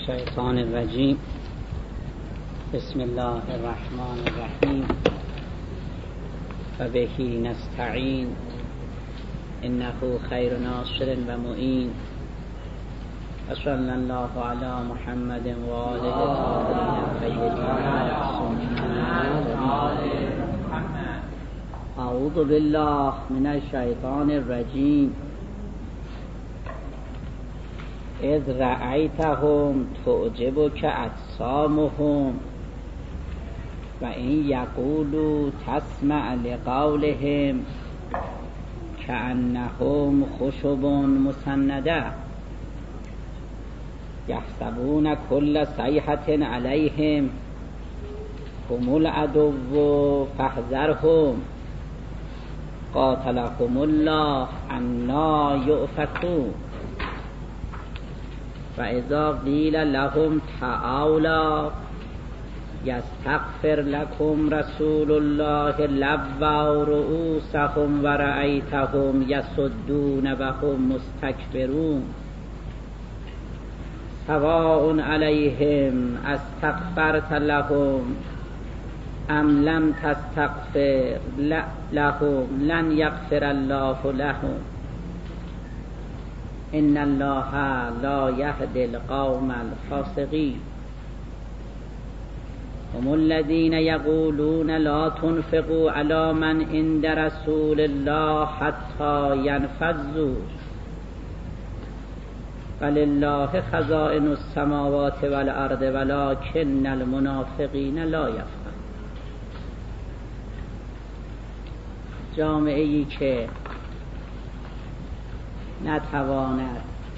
الشیطان الرجیم. بسم الله الرحمن الرحیم و بهی نستعین انه خیر ناصر و معین و صلی الله علی محمد و آله الطاهرین الطیبین اعوذ بالله من الشیطان الرجیم. اذ رأیتهم تعجبک اجسامهم و این یقولوا تسمع لقولهم کأنهم خشب مسنده یحسبون کل صیحة علیهم هم العدو فاحذرهم قاتلهم الله انا یؤفکون. و اذا قیل لهم تعالوا یستغفر لكم رسول الله لووا رؤوسهم و رأیتهم یصدون و هم مستکبرون سواء علیهم استغفرت لهم ام لم تستغفر لهم لن یغفر الله لهم ان الله لا یهدی القوم الفاسقین. هم الذین یقولون لا تنفقوا علی من عند رسول الله حتی ینفضوا ولله خزائن السماوات والارض ولکن المنافقین لا یفقهون. جامعه ای که نتواند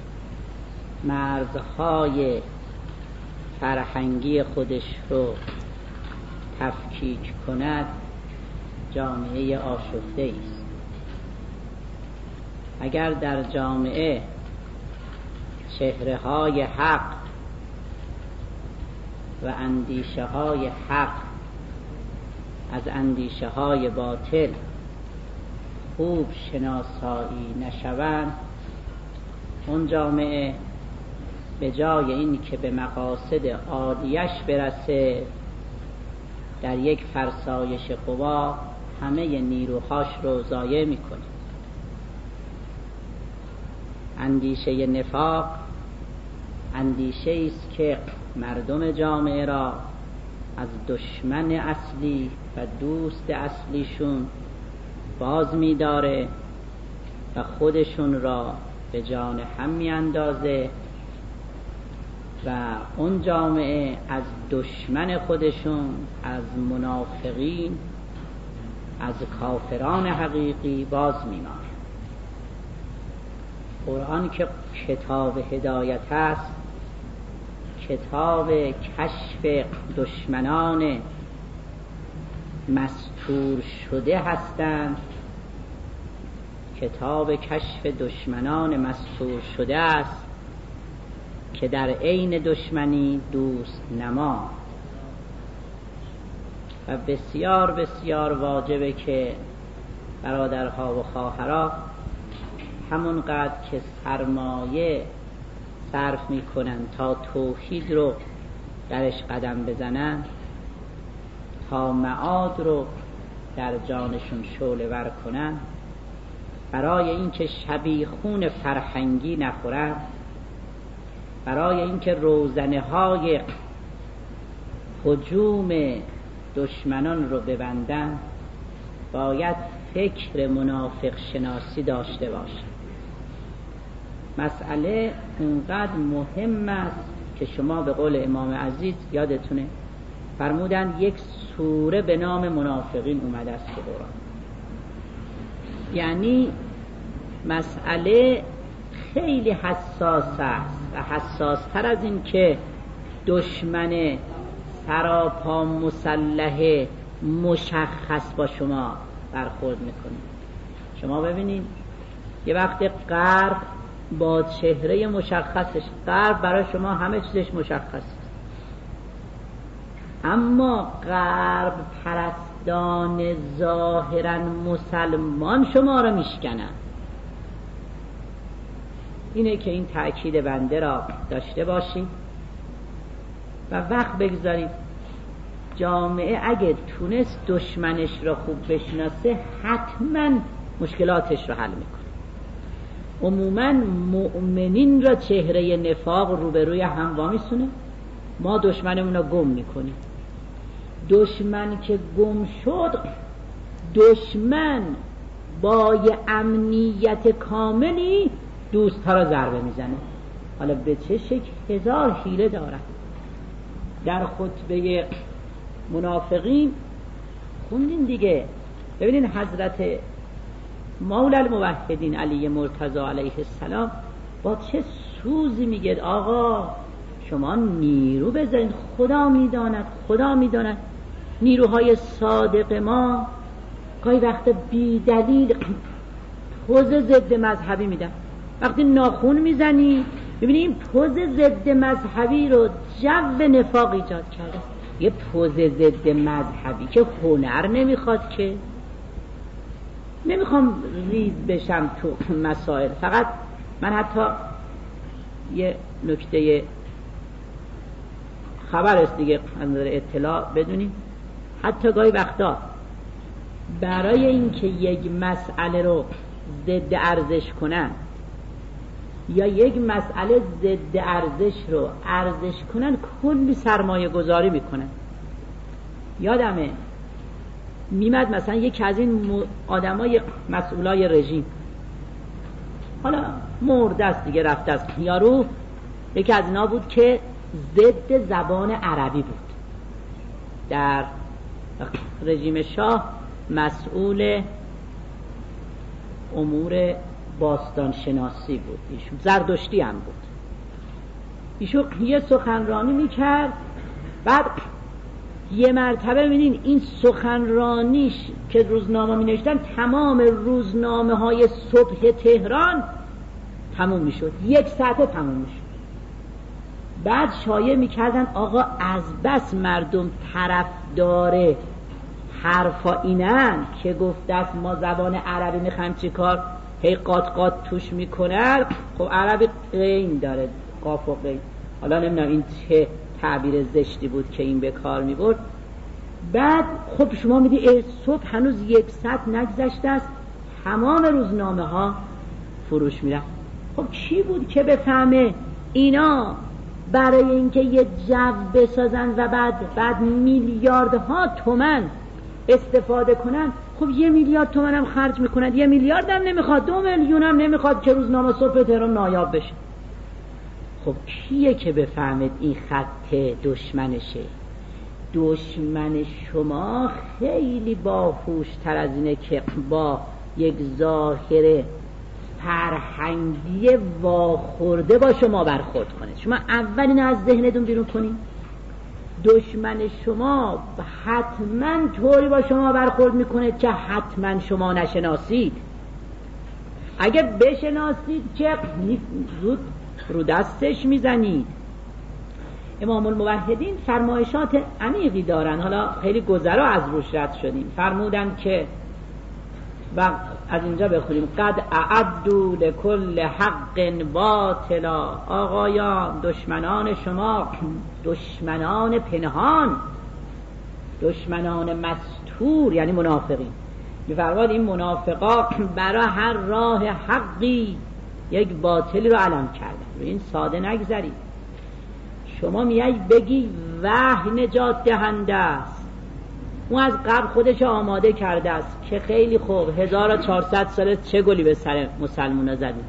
مرزهای فرهنگی خودش رو تفکیک کند جامعه آشفته است. اگر در جامعه چهره های حق و اندیشه های حق از اندیشه های باطل خوب شناسایی نشوند، اون جامعه به جای این که به مقاصد عالیش برسه در یک فرسایش قوا همه نیروهاش رو ضایع میکنه. اندیشه نفاق اندیشه است که مردم جامعه را از دشمن اصلی و دوست اصلیشون باز می‌داره و خودشون را به جان هم می‌اندازه و اون جامعه از دشمن خودشون، از منافقین، از کافران حقیقی باز می‌ماند. قرآن که کتاب هدایت است، کتاب کشف دشمنان مستور شده هستند، کتاب کشف دشمنان مستور شده است که در عین دشمنی دوست نما. و بسیار بسیار واجبه که برادرها و خواهرها همونقدر که سرمایه صرف میکنن تا توحید رو درش قدم بزنن، تا معاد رو در جانشون شعله ور کنن، برای اینکه شبیخون فرهنگی نخورن، برای اینکه روزنه های هجوم دشمنان رو ببندن، باید فکر منافق شناسی داشته باشن. مسئله اونقدر مهم است که شما به قول امام عزیز یادتونه فرمودن یک سوره به نام منافقین اومده است که قرآن، یعنی مسئله خیلی حساس است و حساستر از این که دشمن سراپا مسلح مشخص با شما برخورد میکنه. شما ببینید یه وقت غرب با چهره مشخصش، غرب برای شما همه چیزش مشخص، اما غرب پرستان ظاهرا مسلمان شما را میشکنن. اینه که این تأکید بنده را داشته باشید و وقت بگذاریم. جامعه اگه تونست دشمنش را خوب بشناسه حتما مشکلاتش را حل میکنه. عموما مؤمنین را چهره نفاق روبروی هم وامیسونه، ما دشمنمون را گم میکنیم. دشمن که گم شد، دشمن با یه امنیت کاملی دوست ها را ضربه میزنه. حالا به چه شکل؟ هزار حیله دارد. در خطبه منافقین خوندین دیگه، ببینین حضرت مولا الموحدین علی مرتضی علیه السلام با چه سوزی میگه آقا شما نیرو بذارین، خدا میداند نیروهای صادق ما گاهی وقت بی دلیل پوز ضد مذهبی میدن. وقتی ناخون میزنی ببینیم پوز ضد مذهبی رو جو نفاق ایجاد کرده. یه پوز ضد مذهبی که هنر نمیخواد، که نمیخوام ریز بشم تو مسائل، فقط من حتی یه نکته خبر است دیگه از نظر اطلاع بدونیم. حتی گاهی وقتا برای اینکه یک مسئله رو ضد ارزش کنن یا یک مسئله ضد ارزش رو ارزش کنن کلی سرمایه گذاری میکنن. یادمه میمد مثلا یکی از این آدمای مسئولای رژیم، حالا مرده است دیگه، رفته است، یارو یکی از اینا بود که ضد زبان عربی بود. در رژیم شاه مسئول امور باستان شناسی بود، ایشون زردشتی هم بود. ایشون یه سخنرانی میکرد، بعد یه مرتبه می‌بینین این سخنرانیش که روزنامه می‌نوشتن تمام روزنامه های صبح تهران تموم میشد، 1 ساعته تموم میشد. بعد شایعه میکردن آقا از بس مردم طرفدار حرفا اینن که گفته است ما زبان عربی میخوایم چی کار، هی قات قات توش میکنن. خب عربی قین داره، قاف و قین، حالا نمیدونم این چه تعبیر زشتی بود که این به کار میبرد. بعد خب شما میدی صبح هنوز 1 ساعت نگذشته است، تمام روزنامه ها فروش میرن. خب کی بود که بفهمه اینا برای اینکه یه جو بسازن و بعد میلیاردها تومن استفاده کنن؟ خب 1 میلیارد تومن هم خرج میکنن، 1 میلیارد هم نمیخواد، 2 میلیون هم نمیخواد که روزنامه صبح تهران نایاب بشه. خب کیه که بفهمید این خط دشمنشه؟ دشمن شما خیلی باهوش‌تر از اینه که با یک ظاهر فرهنگی واخورده با شما برخورد کنه. شما اول اینو از ذهنتون بیرون کنید. دشمن شما حتما طوری با شما برخورد میکنه که حتما شما نشناسید. اگه بشناسید که زود رو دستش میزنید. امام الموحدین فرمایشات عمیقی دارن، حالا خیلی گذرا از روش رد شدیم. فرمودن که و از اینجا بخونیم قد اعدوا لكل حق باطلا. آقایان، دشمنان شما، دشمنان پنهان، دشمنان مستور یعنی منافقین، می‌فرماد این منافقا برای هر راه حقی یک باطلی رو علم کردن. این ساده نگذارید. شما میای بگی وحی نجات دهنده است، اون از قبل خودش آماده کرده است که خیلی خوب 1400 ساله چه گلی به سر مسلمان ها زدید.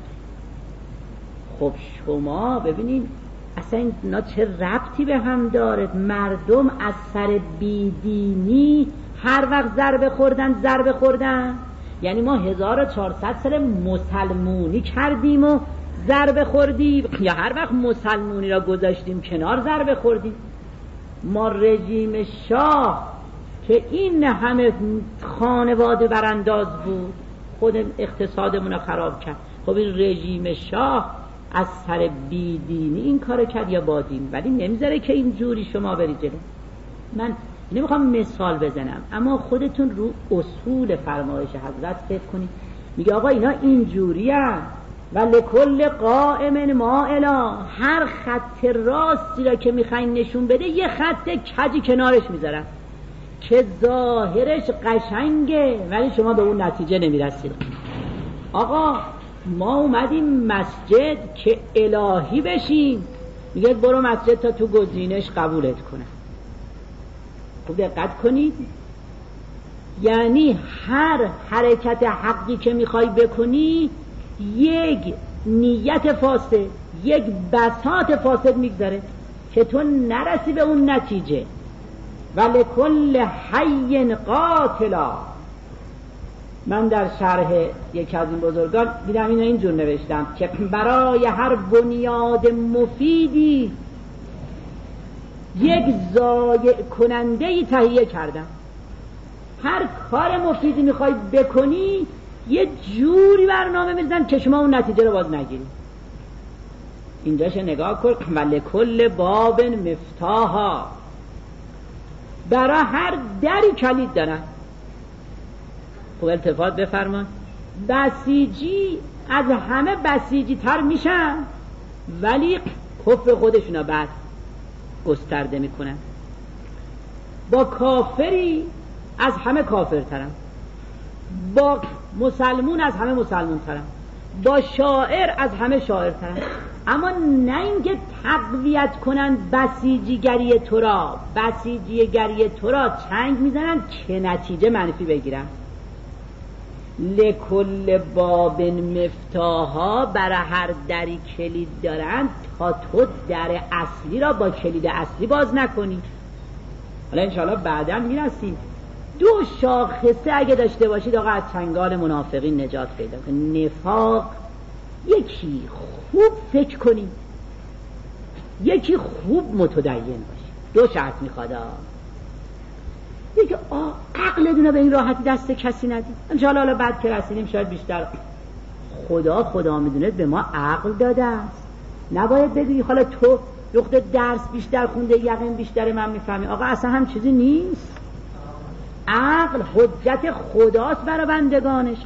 خب شما ببینید اصلا اینا چه ربطی به هم داره؟ مردم از سر بیدینی هر وقت ضربه خوردن، یعنی ما 1400 سال مسلمونی کردیم و ضربه خوردیم، یا هر وقت مسلمونی را گذاشتیم کنار ضربه خوردیم؟ ما رژیم شاه که این همه خانواده برانداز بود خود اقتصادمون رو خراب کرد. خب این رژیم شاه از سر بیدینی این کار کرد یا با دین، ولی نمیذاره که این جوری شما بری جلو. من نمیخوام مثال بزنم، اما خودتون رو اصول فرمایش حضرت فکر کنید. میگه آقا اینا این جوری هست، و لکل قائم مائلا، هر خط راستی را که میخواین نشون بده یه خط کجی کنارش میذارن که ظاهرش قشنگه ولی شما به اون نتیجه نمیرسید. آقا ما اومدیم مسجد که الهی بشیم، میگه برو مسجد تا تو گزینش قبولت کنه. خوب دقت کنید، یعنی هر حرکت حقی که میخوای بکنی یک نیت فاسد، یک بساط فاسد میگذاره که تو نرسی به اون نتیجه. ولکل حی قاتلا. من در شرح یکی از این بزرگان دیدم اینو اینجور نوشتم که برای هر بنیاد مفیدی یک ضایع کننده‌ای تهیه کردم. هر کار مفیدی میخوای بکنی یه جوری برنامه می‌ریزن که شما اون نتیجه رو باز نگیرید. اینجاش نگاه کن، ولکل باب مفتاحا، برای هر دری کلید دارن. خوب التفات بفرمان، بسیجی از همه بسیجی تر میشن ولی کفر خودشونا بعد گسترده میکنن. با کافری از همه کافر ترن، با مسلمون از همه مسلمون ترن، با شاعر از همه شاعر ترن. اما نه اینکه تقویت کنن بسیجیگری تو را، بسیجیگری تو را چنگ میزنن که نتیجه منفی بگیرن. لکل باب مفتاحا، برای هر دری کلید دارن تا تو در اصلی را با کلید اصلی باز نکنی. حالا انشاءالله بعدا میرسیم. دو شاخصه اگه داشته باشید آقا از چنگال منافقین نجات پیدا کنید. نفاق، یکی خوب فکر کنید، یکی خوب متدین باشید. دو شرط میخواد. یکی عقلتون به این راحتی دست کسی ندید. انشاءالله حالا بعد که رسیدیم شاید بیشتر خدا میدونه به ما عقل داده است. نباید بگی حالا تو دختر درس بیشتر خونده یقین بیشتر من میفهمی. آقا اصلا هم چیزی نیست. عقل حجت خداست برای بندگانش.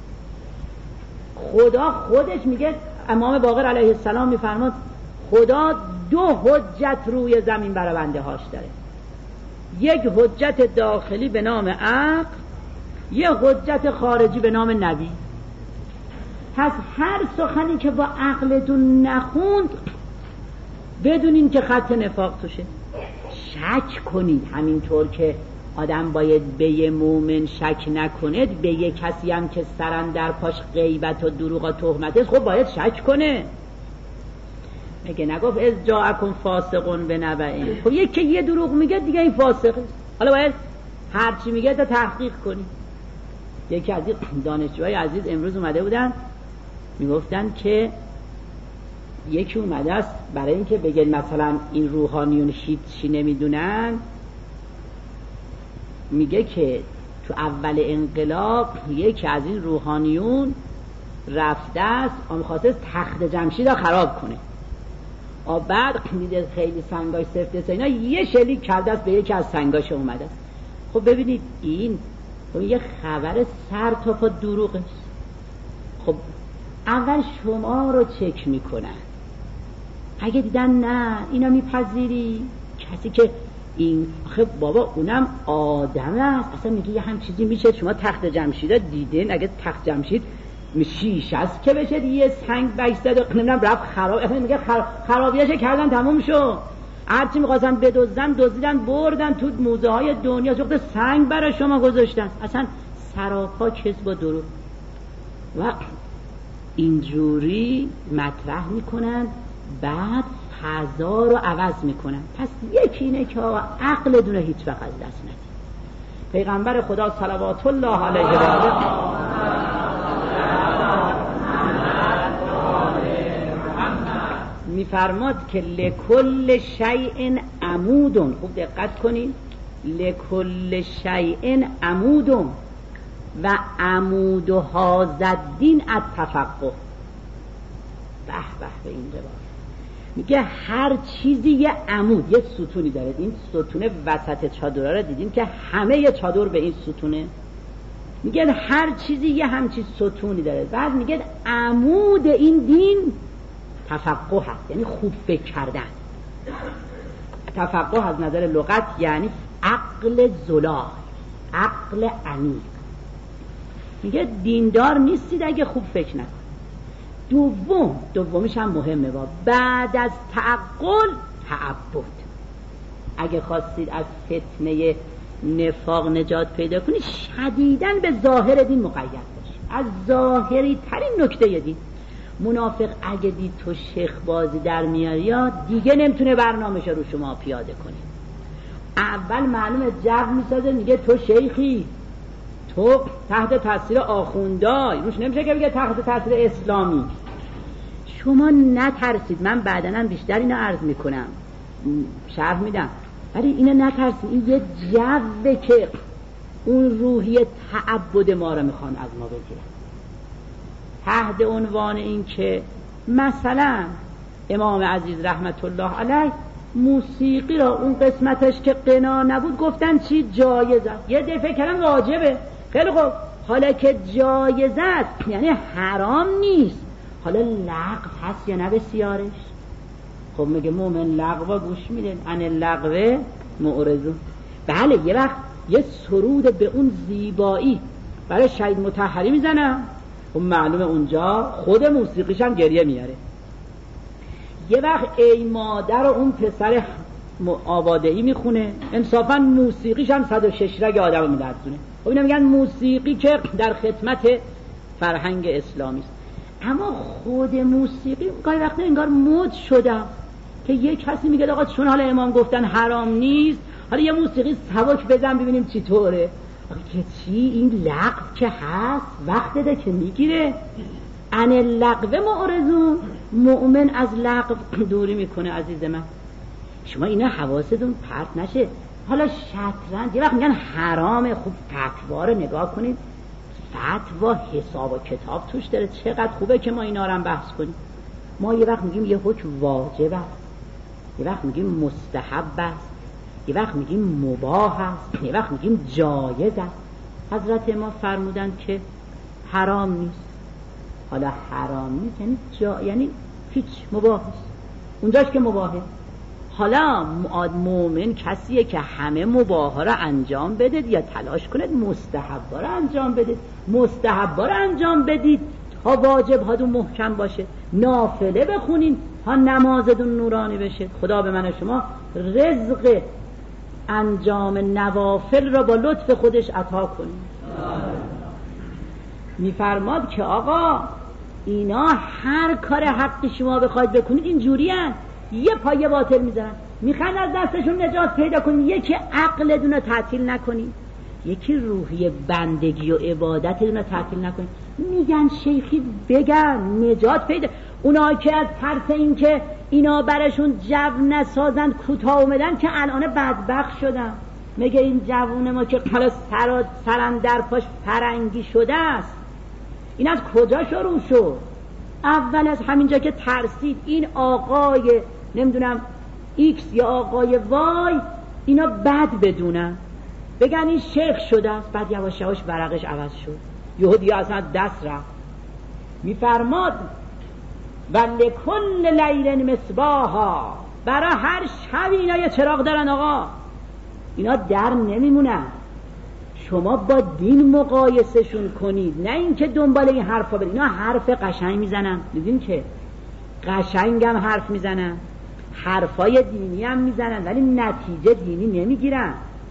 خدا خودش میگه، امام باقر علیه السلام میفرماد خدا دو حجت روی زمین برای بنده هاش داره، یک حجت داخلی به نام عقل، یک حجت خارجی به نام نبی. پس هر سخنی که با عقلتون نخوند بدونین که خط نفاق توشه. شک کنید، همینطور که آدم باید به یه مومن شک نکند، به یه کسی هم که سرن در پاش غیبت و دروغ و تهمت است خب باید شک کنه. میگه نگفت از جاءکم فاسقون بنبأ. خب یک که یه دروغ میگه دیگه این فاسقه، حالا باید هرچی میگه تا تحقیق کنی. یکی از دانشجوهای عزیز امروز اومده بودن میگفتن که یکی اومده است برای اینکه بگن مثلا این روحانیون هیچی نمیدونن، میگه که تو اول انقلاب یکی از این روحانیون رفته است میخواسته تخت جمشید را خراب کنه. بعد میده خیلی سنگاش سفته اینا، یه شلیک کرده است به یکی از سنگاش اومده است. خب ببینید این یه خبر سر تا پا دروغه. خب اول شما رو چک میکنن، اگه دیدن نه اینا میپذیری، کسی که این خب بابا اونم آدم است اصلا میگه یه هم چیزی میشه. شما تخت جمشید دیدین؟ اگه تخت جمشید شیش است که بشه یه سنگ بایستاد نمیدونم رفت خراب، اصلا میگه خرابیاش کردن تموم شو. هرچی میخواستن بدزدن دزدیدن بردن تو موزه های دنیا، چقدر سنگ برای شما گذاشتن. اصلا سراپا کذب و دروغ و اینجوری مطرح میکنن، بعد فضا رو عوض میکنن. پس یکی اینه که عقل دونه هیچ وقت از دست ندید. پیغمبر خدا صلوات الله علیه و آله میفرماد که لکل شیء عمودون. خوب دقت کنید، لکل شیء عمودون و عمود هذا الدین التفقه. به به به این روایت میگه هر چیزی یه عمود، یه ستونی داره. این ستون وسط چادر رو دیدیم که همه یه چادر به این ستونه میگه هر چیزی یه همچین ستونی داره. بعد میگه عمود این دین تفقه هست، یعنی خوب فکر کردن. تفقه از نظر لغت یعنی عقل زلال، عقل عمیق. میگه دیندار نیستید اگه خوب فکر نکنید. دومیش هم مهمه، بعد از تعقل تعبد. اگه خواستید از فتنه نفاق نجات پیدا کنید شدیداً به ظاهر دین مقید باشید، از ظاهری ترین نکته دین. منافق اگه دید تو شیخ بازی در میاری دیگه نمیتونه برنامه‌شو رو شما پیاده کنه. اول معلومه جو میسازه، میگه تو شیخی، تو تحت تاثیر آخوندای، روش نمیشه که بگه تحت تاثیر اسلامی. شما نترسید، من بعداً بیشتر اینو عرض میکنم، شرح میدم، ولی اینو نترسید. این یه جوه که اون روحی تعبد ما رو میخوان از ما بگیرن، تحت عنوان این که مثلا امام عزیز رحمت الله علیه موسیقی را اون قسمتش که غنا نبود گفتن چی؟ جایز است. یه دفعه کردن واجبه. خیلی خوب، حالا که جایز است یعنی حرام نیست، حالا لغو هست یا نه بسیارش؟ خب میگه مومن لغو گوش میده، ان لغو معرضون. بله یه وقت یه سرود به اون زیبایی برای شهید مطهری میزنم، خب معلومه اونجا خود موسیقیش هم گریه میاره. یه وقت ای مادر اون پسر آباده‌ای میخونه، انصافا موسیقیش هم 106 رگ آدم میلرزونه. خب اینا میگن موسیقی که در خدمت فرهنگ اسلامی است. اما خود موسیقی گاهی وقتا انگار مد شده که یه کسی میگه آقا چون حالا امام گفتن حرام نیست، حالا یه موسیقی سبک بزن ببینیم چی طوره. که چی؟ این لغو که هست وقت ده که میگیره. ان لغو معرضون، مؤمن از لغو دوری میکنه. عزیز من شما اینا حواستون پرت نشه. حالا شطرنج یه وقت میگن حرامه، خوب فتوا رو نگاه کنید، فتوا حساب و کتاب توش داره. چقدر خوبه که ما اینا رو هم بحث کنیم. ما یه وقت میگیم یه حکم واجب است، یه وقت میگیم مستحب است، یه وقت میگیم مباح است، یه وقت میگیم جایز است. حضرت ما فرمودن که حرام نیست. حالا حرام نیست یعنی هیچ، مباح است اونجاش که مباحه. حالا مؤمن کسیه که همه مباحا رو انجام بدید یا تلاش کنید مستحبا رو انجام بدید. مستحبا رو انجام بدید تا واجب هاتون محکم باشه، نافله بخونین تا نمازتون نورانی بشه. خدا به من و شما رزق انجام نوافل را با لطف خودش عطا کنه. میفرماد که آقا اینا هر کار حق شما بخواید بکنید اینجوری هست، یه پایه باطل میذارن، میخواین از دستشون نجات پیدا کنید. یکی عقلتون رو تعطیل نکنید، یکی روحی بندگی و عبادتتون رو تعطیل نکنید. میگن شیخی بگن نجات پیدا. اونا که از ترس این که اینا برشون جو نسازن کوتاه اومدن که الان بدبخت شدن. میگه این جوون ما که حالا سرندر پاش فرنگی شده است، این از کجا شروع شد؟ اول از همینجا که ترسید این آقای نمیدونم ایکس یا آقای وای اینا بد بدونن، بگن این شیخ شده است، بعد یواش یواش ورقش عوض شد، یهودی اصلا دست رفت. میفرماد و لکل لیل مصباحا، برای هر شب اینا یه چراغ دارن. آقا اینا در نمیمونن، شما با دین مقایسهشون کنید، نه اینکه دنبال این حرفا برید. اینا حرف قشنگ میزنن، دیدین که قشنگ هم حرف میزنن، حرفای دینی هم میزنن، ولی نتیجه دینی نمیگیرن.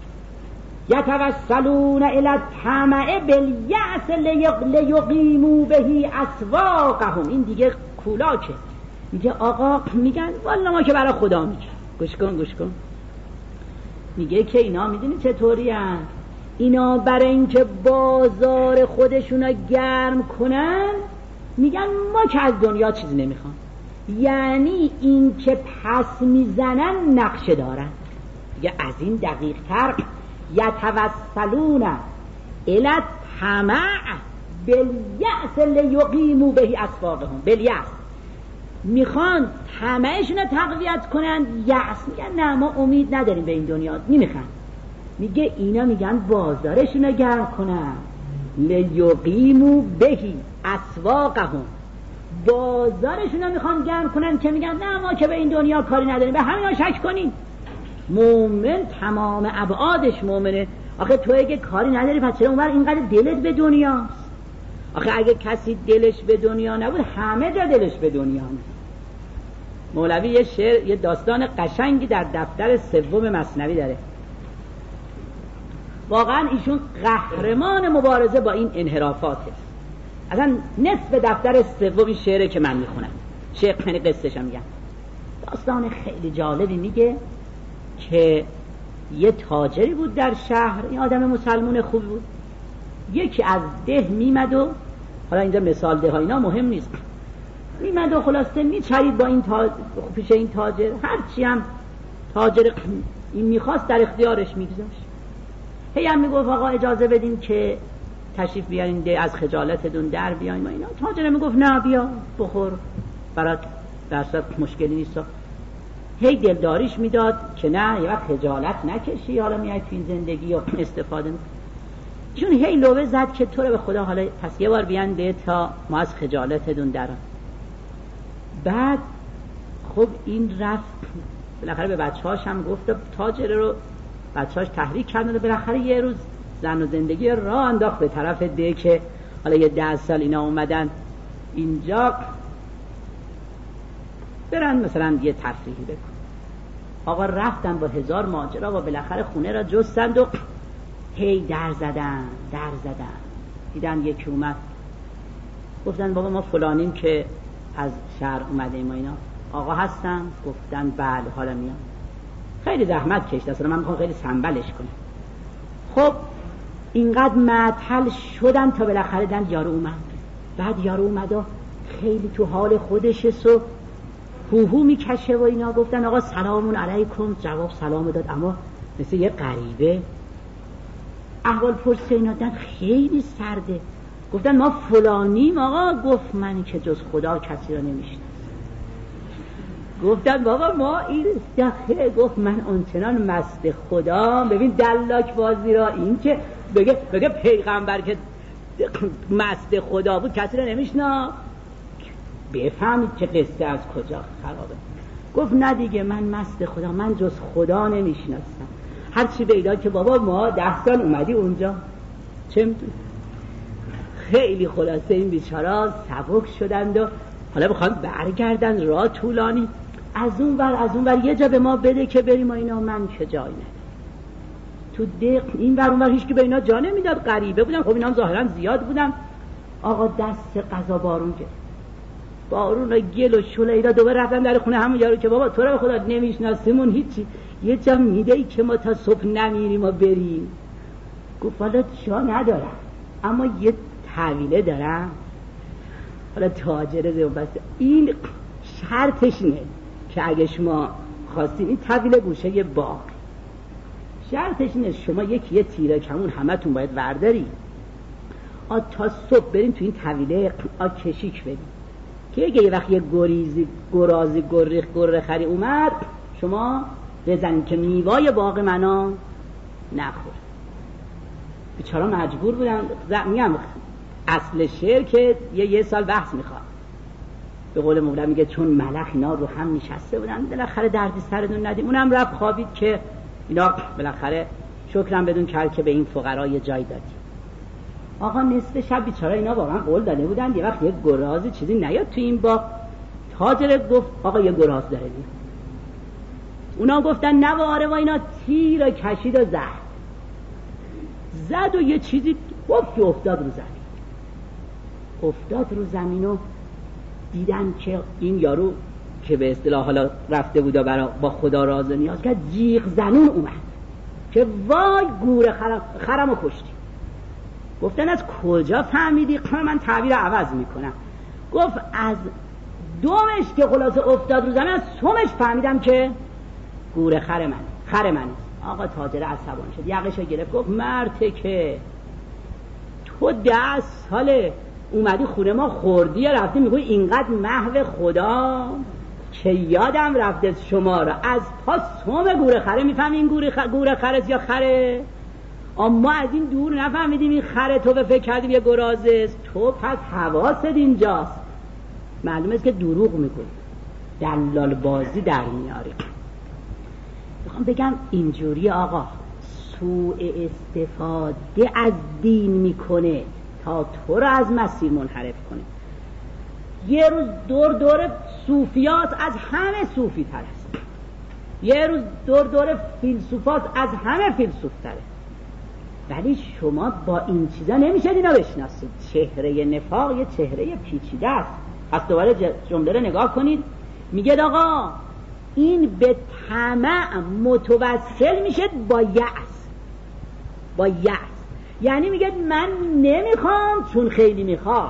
یتوسلون الی الطمع بالیأس لیقیموا به اسواقهم. این دیگه کولاکه. میگه آقا میگن والا ما که برای خدا میگن. گوش کن میگه که اینا میدونی چطوری هن؟ اینا برای اینکه بازار خودشونو گرم کنن میگن ما که از دنیا چیزی نمیخوام. یعنی این که پس میزنن نقشه دارن. میگه از این دقیق تر یتوسلون الی الطمع بالیأس لیقیموا به اسواقهم. بالیأس میخوان طمعشون رو تقویت کنن، یأس میگن نه ما امید نداریم به این دنیا، نمیخوان. میگه اینا میگن بازارشون رو گرم کنن. لیقیمو بهی اسواقهم، بازارشون رو میخوان گرم کنن که میگن نه ما که به این دنیا کاری نداریم، به همینا شک کنین. مومن تمام ابعادش مومنه. آخه تو اگه کاری نداری پس چرا اونور اینقدر دلت به دنیاست؟ آخه اگه کسی دلش به دنیا نبود همه جا دلش به دنیا نیست. مولوی یه شعر، یه داستان قشنگی در دفتر سوم مثنوی داره. واقعا ایشون قهرمان مبارزه با این انحرافاته. اصلا نصف دفتر سوم این شعره که من میخونم، شعر یعنی قصه‌ش میگم. داستان خیلی جالبی میگه که یه تاجری بود در شهر، این آدم مسلمون خوبی بود. یکی از ده میمد و حالا اینجا مثال ده ها اینا مهم نیست، میمد و خلاصه میچرید با این پیش این تاجر، هرچی هم تاجر این میخواست در اختیارش میگذاشت. هی هم میگفت آقا اجازه بدین که تشریف بیارین ده، از خجالتتون در بیاین و اینا. تاجر میگفت نه بیا بخور، برات درصد مشکلی نیست. هی دلداریش میداد که نه یه وقت خجالت نکشی، حالا میای تو این زندگی و استفاده میکنی. چون هی لوبه زد که تو رو به خدا حالا پس یه بار بیان ده تا ما از خجالتتون درم. بعد خب این رفت بالاخره به بچه‌هاش هم گفت، تاجر رو بچه‌هاش تحریک کردن و بالاخره یه روز زن و زندگی راه انداخت به طرف ده که حالا یه 10 سال اینا اومدن اینجا برن مثلا یه تفریحی بکن. آقا رفتن با 1000 ماجرا و بالاخره خونه را جستند و هی در زدن دیدن یکی اومد، گفتن بابا ما فلانیم که از شهر اومدیم و اینا. آقا هستن؟ گفتن بله حالا میام. خیلی زحمت کشید، اصلا من میخوام خیلی سنبلش کنم. خب اینقدر معطل شدن تا بالاخره دن یارو اومد. بعد یارو اومد و خیلی تو حال خودشه و هوهو میکشه و اینا. گفتن آقا سلامون علیکم، جواب سلام داد اما مثل یه غریبه. احوال پرسه اینا دن خیلی سرده. گفتن ما فلانیم. آقا گفت من که جز خدا کسی را نمیشناسم. گفتن بابا ما این دخه. گفت من اونچنان مست خدا، ببین دلاک بازی را، این که بگه پیغمبر که مست خدا بود کسی را نمیشنا، بفهمید که قصه از کجا خرابه. گفت نه دیگه من مست خدا، من جز خدا نمیشناسم. هرچی بیدا که بابا ما 10 سال اومدی اونجا چه میدونی. خیلی خلاصه این بیچارا سبک شدند و حالا بخوان برگردن راه طولانی. از اون ور یه جا به ما بده که بریم و اینا. من که جای ندارم تو دق این ور اون ور، هیچ که به اینا جا نمیداد. غریبه بودن. خب اینا هم ظاهرا زیاد بودن. آقا دست قضا بارون گرفت، بارون و گل و شله اینا. دوباره رفتن در خونه همون یارو که بابا تو رو به خدا نمیشناسیمون، هیچی یه جا میدهی که ما تا صبح نمیریم و بریم. گفت حالا جا ندارم اما یه طویله دارم. حالا تاجر زیباست این شرطش نه که اگه شما خواستین این طویله گوشه باغ، شرطش نه شما یه تیره کمون همه تون باید ورداری تا صبح بریم تو این طویله کشیک بریم که اگه یه وقت یه گرازی گره خری اومد شما بزنید که میوای باغ منو نخور. بیچارا مجبور بودن. میگم اصل شعر که یه سال بحث میخواد. به قول مولا میگه چون ملخ اینا رو هم نشسته بودن بالاخره دردی سرتون ندیم. اونم رفت خوابید که اینا بالاخره شکرم بدون کرد که به این فقرا یه جای دادی. آقا نصف شب بیچارا اینا واقعا قول داده بودن یه وقت یه گرازی چیزی نیاد تو این باغ. تاجر گفت آقا یه گراز داره بید. اونا گفتن نه آره و اینا. تیر کشید و زد و یه چیزی گفت که افتاد رو زمین و دیدن که این یارو که به اصطلاح حالا رفته بود و با خدا راز و نیاز کرد، جیغ زنون اومد که وای گور خرمو کشتی. گفتن از کجا فهمیدی؟ من تعبیر عوض میکنم. گفت از دومش که خلاصه افتاد رو زمین، از سومش فهمیدم که گور خر من. آقا تاجر عصبانی شد، یقشو گرفت گفت مرته که تو 10 ساله اومدی خونه ما خوردی رفتی میگوی اینقدر محو خدا که یادم رفته شما را از پا سوم گوره خره. میفهمی این گوره خره یا خره؟ اما از این دور نفهمیدیم این خره تو به فکر کردیم یه گرازه، تو پس حواست اینجاست. معلومه است که دروغ میکنی، دلال بازی در میاری. میخوام بگم اینجوری آقا سوء استفاده از دین میکنه تا تو رو از مسیر منحرف کنه. یه روز دور صوفیات از همه صوفی تر است، یه روز دور فیلسوفات از همه فیلسوف تره، ولی شما با این چیزا نمیشه اینا بشناسید. چهره نفاق یه چهره پیچیده است. پس دوباره جمله رو نگاه کنید، میگه آقا این به طمع متوسل میشه با یأس. با یأس یعنی میگه من نمیخوام چون خیلی میخواد،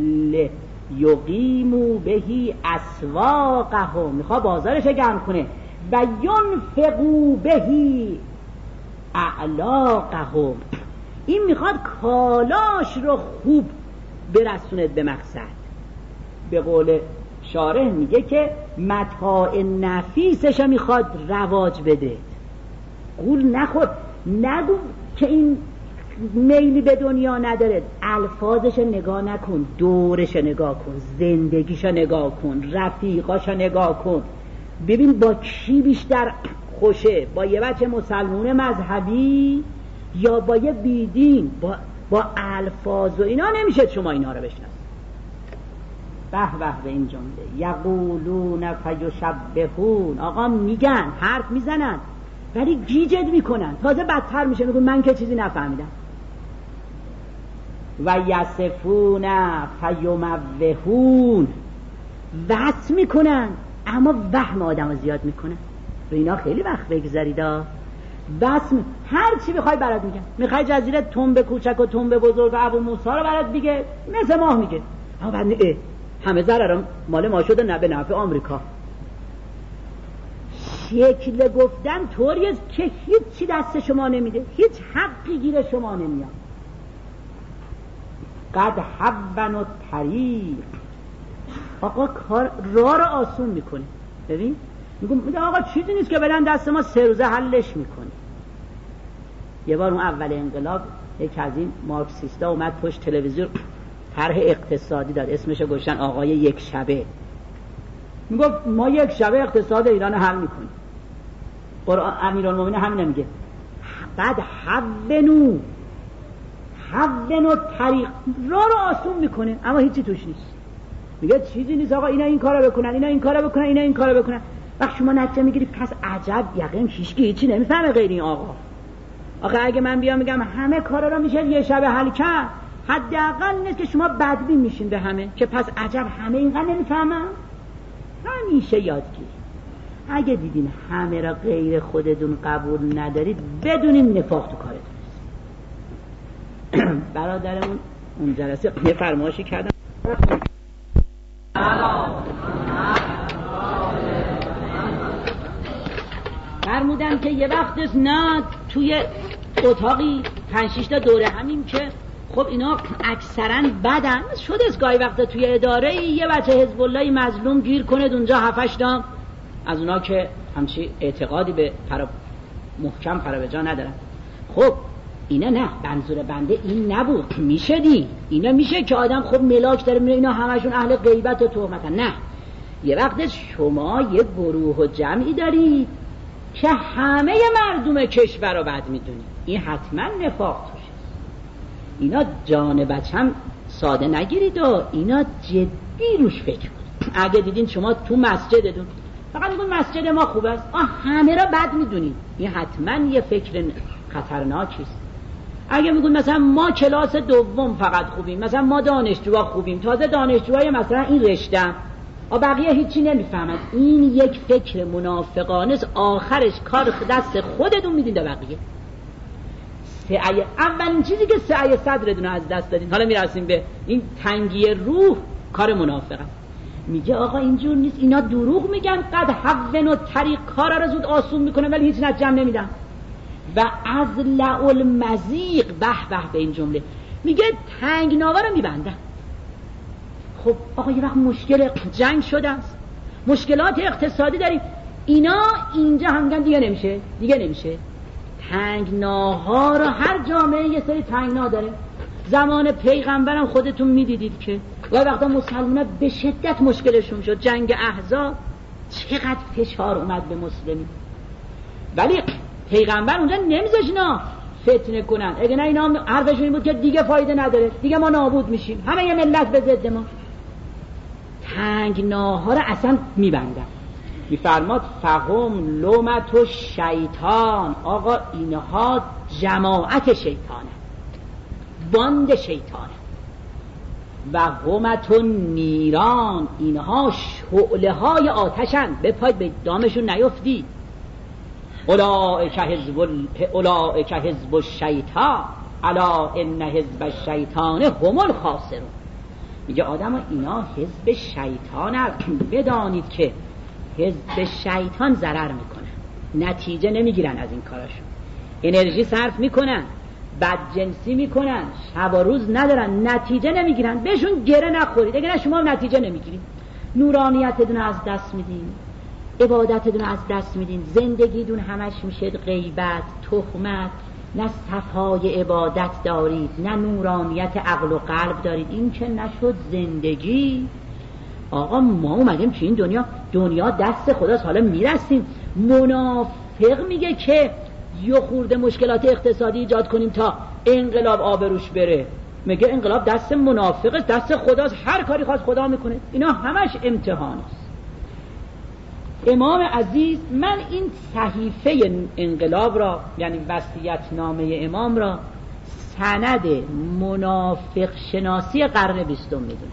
یقیمو بهی اسواقهم، میخواد بازارش گرم کنه، و ینفقو بهی اعلاقهم، این میخواد کالاش رو خوب برسوند به مقصد. به قول شارح میگه که متاع نفیسش میخواد رواج بده. قول نخور، نگو که این میلی به دنیا نداره، الفاظش نگاه نکن، دورش نگاه کن، زندگیش نگاه کن، رفیقاش نگاه کن، ببین با کی بیشتر خوشه، با یه بچه مسلمون مذهبی یا با یه بیدین. با الفاظ و اینا نمیشه شما اینا رو بشناسید. به به این جمله یقولون فیشبهون، آقا میگن، حرف میزنن ولی گیجت میکنن، تازه بدتر میشه، میگن من که چیزی نفهمیدم. و یصفون فیموهون، وصف میکنن اما وهم آدم زیاد میکنن. به اینا خیلی وقت بگذارید. وصف هر چی بخوای برات میگن. میخوای جزیره تنبه کوچک و تنبه بزرگ و ابو موسی رو برات میگه مثل ماه میگه، اما بعد همه ضرر مال ما شده، نه به نفع آمریکا. شکل گفتن طوریه که هیچ چی دست شما نمیده، هیچ حقی گیر شما نمیاد. قد حبن و طریق، آقا کار راه رو آسون میکنه. ببین میگه آقا چیزی نیست که بدن دست ما 3 روزه حلش میکنه. یه بار اون اول انقلاب یک از این مارکسیستا اومد پشت تلویزیون طرح اقتصادی داد، اسمشو گذاشتن آقای یک شبه. میگفت ما یک شبه اقتصاد ایران حل میکنیم. قرآن امیرالمومنین همین میگه قد حبنو طریق، راه رو آسون میکنه اما هیچی توش نیست. میگه چیزی نیست آقا، اینا این کارو بکنن، اینا این کارو بکنن، اینا این کارو بکنن. وقت شما نتیجه میگیری پس عجب یقین هیچی نمیفهمه غیر این آقا. آخه اگه من بیام میگم همه کارا رو میشه یه شب حل کرد، حداقل نیست که شما بدبین میشین به همه، که پس عجب همه اینقدر نمیفهمن. همیشه یادگیر، اگه دیدین همه را غیر خودتون قبول ندارید بدونین نفاق تو کارتون است. برادرمون اون جلسه یه فرمایشی کردن، فرمودن که یه وقت نه توی اتاقی 5-6 تا دوره همیم که خب اینا اکثرا بدن شده از گاهی وقتا توی اداره یه بچه حزب الله مظلوم گیر کنه اونجا 7-8 تا از اونا که همچی اعتقادی به محکم پرابجا ندارن. خب اینا نه، منظور بنده این نبود، میشه دی اینا میشه که آدم خب ملاک داره میره اینا همشون اهل غیبت و تهمتن. نه، یه وقت شما یه گروه و جمعی دارید که همه مردم کشور رو بد میدونید، این حتما نفاق توشه. اینا جان بچم ساده نگیرید و اینا جدی روش فکر کنید. اگه دیدین شما تو مسجدتون فقط میگون مسجد ما خوب است، همه را بد میدونید، این حتما یه فکر خطرناکی است. اگه میگون مثلا ما کلاس دوم فقط خوبیم، مثلا ما دانشجوها خوبیم، تازه دانشجوهای مثلا این رشته بقیه هیچی نمیفهمند، این یک فکر منافقانه است. آخرش کار دست خودتون میدین به بقیه. اولین چیزی که سعی صدرتون از دست دادین. حالا میرسیم به این تنگی روح، کار منافقه. میگه آقا اینجور نیست، اینا دروغ میگن، قد حون و طریق، کارا رو زود آسون میکنه ولی هیچ نتیجه نمیدن. و از لعل مزیق، به به این جمله میگه تنگناوا رو میبندن. خب آقا یه وقت مشکل جنگ شده است، مشکلات اقتصادی داریم، اینا اینجا هم میگن دیگه نمیشه. تنگناها را هر جامعه یه سری تنگنا داره. زمان پیغمبرم خودتون میدیدید که وقتا مسلمان به شدت مشکلشون شد، جنگ احزاب چقدر فشار اومد به مسلمین، ولی پیغمبر اونجا نمیذاشت اینا فتنه کنن. اگه نه اینا حرفشون این بود که دیگه فایده نداره، دیگه ما نابود میشیم، همه یه ملت به ضد ما. تنگناها رو اصلا میبندن. میفرماد فهم لومت و شیطان، آقا اینها جماعت شیطانه، باند شیطانه. و همت و نیران، اینها شعله های آتشن، بپاید به دامشون نیفتی. اولئک حزب الشیطان الا ان حزب الشیطان هم الخاسرون. میگه آدم اینا حزب شیطان هست، بدانید که حزب شیطان ضرر میکنن، نتیجه نمیگیرن از این کاراشون، انرژی صرف میکنن، بدجنسی میکنن، شب و روز ندارن، نتیجه نمیگیرن. بهشون گره نخورید، اگه نه شما هم نتیجه نمیگیرید. نورانیتتون از دست میدین، عبادتتون از دست میدین، زندگیتون همش میشه غیبت، تهمت، نه صفای عبادت دارید، نه نورانیت عقل و قلب دارید. این که نشد زندگی. آقا ما اومدیم که این دنیا دست خداست، حالا میرسیم. منافق میگه که یه خورده مشکلات اقتصادی ایجاد کنیم تا انقلاب آبروش بره. میگه انقلاب دست منافقه، دست خداست، هر کاری خواست خدا میکنه. اینا همش امتحان است. امام عزیز، من این صحیفه انقلاب را، یعنی وصیت‌نامه امام را، سند منافق شناسی قرن 20 میدونم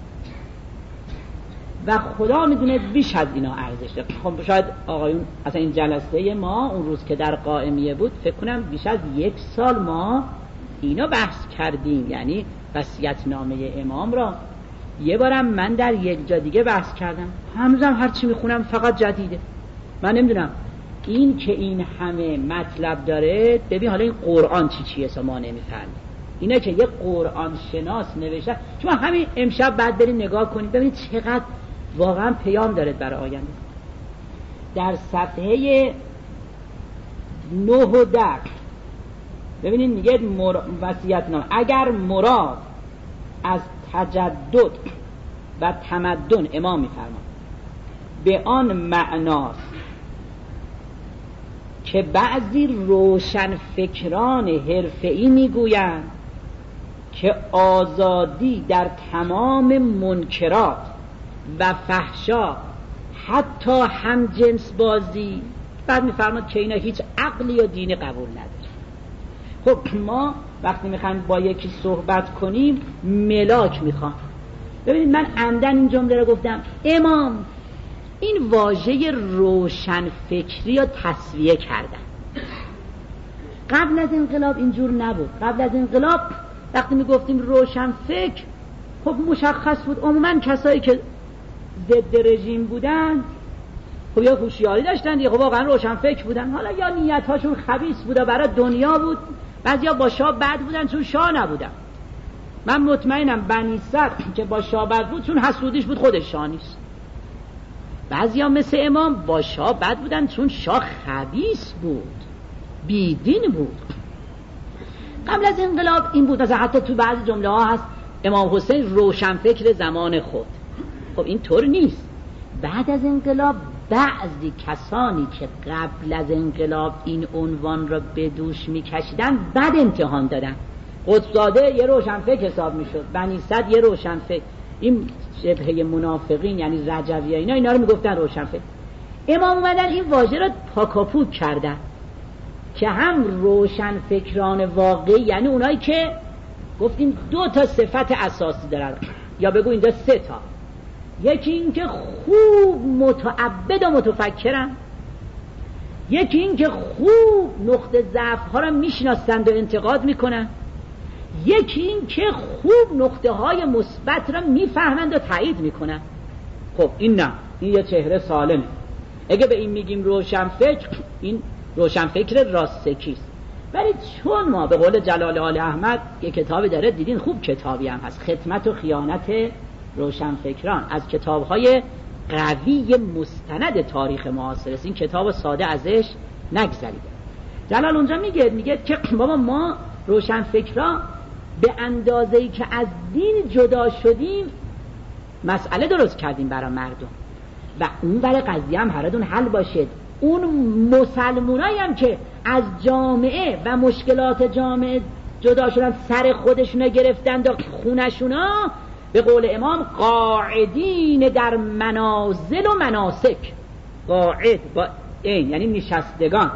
و خدا میدونه بیش از اینا ارزش داره. خب شاید آقایون اصلا این جلسه ما اون روز که در قائمیه بود، فکر کنم بیش از 1 سال ما اینا بحث کردیم، یعنی وصیت‌نامه امام را. یه بارم من در یک جا دیگه بحث کردم، هنوزم هر چی میخونم فقط جدیده. من نمیدونم این که این همه مطلب داره. ببین حالا این قرآن چیه ما نمیفهمیم. اینا که یه قرآن شناس نوشته، شما همین امشب بعد برید نگاه کنید ببینید چقدر واقعا پیام داره برای آینده. در صفحه 9 و 10 ببینید میگه وصیت‌نامه اگر مراد از تجدد و تمدن، امام میفرماد، به آن معناست که بعضی روشن فکران حرفه‌ای میگویند که آزادی در تمام منکرات و فحشا، حتی هم جنس بازی، بعد میفرماد که اینا هیچ عقلی و دینی قبول نداره. خب ما وقتی میخوایم با یکی صحبت کنیم ملاک میخوام. ببینید من عمدن این جمله رو گفتم، امام این واژه روشن فکری رو تصویه کردن. قبل از انقلاب اینجور نبود. قبل از انقلاب وقتی میگفتیم روشن فکر، خب مشخص بود عموما کسایی که ضد رژیم بودن خب یا هوشیاری داشتن دیگه، خب واقعا روشن فکر بودن. حالا یا نیت‌هاشون خبیث بوده برای دنیا بود، بعضیا با شاه بد بودن چون شاه نبودن. من مطمئنم بنی صدر که با شاه بد بود چون حسودیش بود، خودش شاه نیست. بعضیا مثل امام با شاه بد بودن چون شاه خبیث بود، بیدین بود. قبل از انقلاب این بود. مثلا حتی تو بعضی جمله ها هست امام حسین روشن فکر زمان خود. خب این طور نیست. بعد از انقلاب بعضی کسانی که قبل از انقلاب این عنوان را به دوش میکشیدن بد امتحان دادن. قطب‌زاده یه روشن فکر حساب میشد، بنی صدر یه روشن فکر، این شبهه منافقین یعنی رجویه اینا رو میگفتن روشن فکر. امام اومدن این واژه را پاکاپوک کردن که هم روشن فکران واقعی، یعنی اونایی که گفتیم 2 تا صفت اساسی دارن، یا بگو این 3 تا. یکی این که خوب متعبد و متفکرن، یکی این که خوب نقطه ضعف ها را میشناسند و انتقاد میکنن، یکی این که خوب نقطه های مثبت را میفهمند و تایید میکنن. خب این نه، این یه چهره سالمه. اگه به این میگیم روشن فکر، این روشن فکر راستکیست. ولی چون ما به قول جلال آل احمد یه کتابی داره، دیدین خوب کتابی هم هست، خدمت و خیانت روشن فکران، از کتاب‌های قوی مستند تاریخ معاصر است. این کتاب ساده ازش نگذریده. جلال اونجا میگه که بابا ما روشنفکرا به اندازه‌ای که از دین جدا شدیم مسئله درست کردیم برای مردم و اون برای قضیه هم هردون حل باشه. اون مسلمونایی هم که از جامعه و مشکلات جامعه جدا شدن، سر خودشون گرفتن دا خونشونا، به قول امام قاعدین در منازل و مناسک، قاعد با این یعنی نشستگان،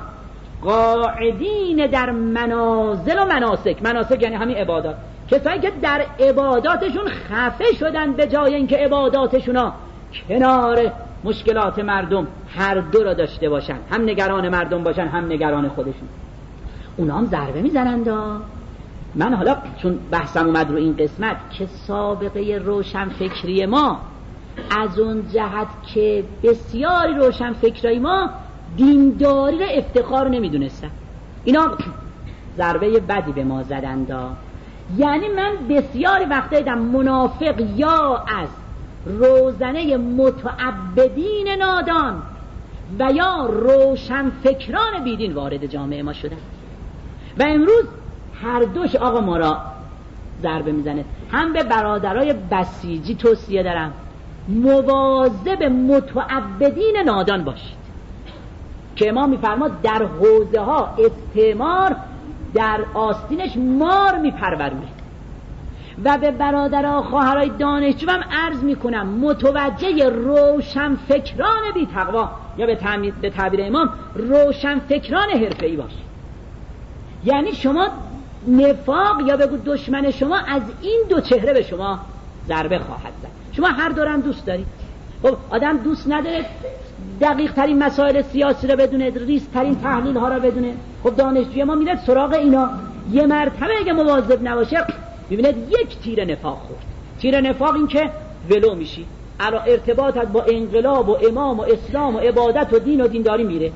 قاعدین در منازل و مناسک، مناسک یعنی همین عبادات، کسایی که در عباداتشون خفه شدن به جای اینکه عباداتشونا کنار مشکلات مردم هر دو را داشته باشن، هم نگران مردم باشن هم نگران خودشون، اونا هم ضربه میزنند. من حالا چون بحثم اومد رو این قسمت که سابقه روشنفکری ما از اون جهت که بسیاری روشنفکرای ما دینداری را افتخار نمیدونستن، اینا ضربه بدی به ما زدند. یعنی من بسیاری وقتا دیدم منافق یا از روزنه متعبدین نادان و یا روشنفکران بیدین وارد جامعه ما شدن و امروز هر دوش آقا ما را ضربه میزنه. هم به برادرای بسیجی توصیه دارم مواظب متعبدین نادان باشید که امام میفرماد در حوزه ها استعمار در آستینش مار میپرورونه. و به برادرها خواهرای دانشجو هم عرض میکنم متوجه روشنفکران بی تقوا یا به تعبیر امام روشنفکران حرفه‌ای باشید. یعنی شما نفاق یا بگو دشمن شما از این دو چهره به شما ضربه خواهد زد. شما هر دورم دوست دارید. خب آدم دوست نداره دقیق ترین مسائل سیاسی رو بدونه، ریز ترین تحلیل ها رو بدونه. خب دانشجوی ما میره سراغ اینا، یه مرتبه اگه مواظب نباشه میبینید یک تیر نفاق خورد. تیر نفاق این که ولو میشی، ارتباطت با انقلاب و امام و اسلام و عبادت و دین و دینداری میره.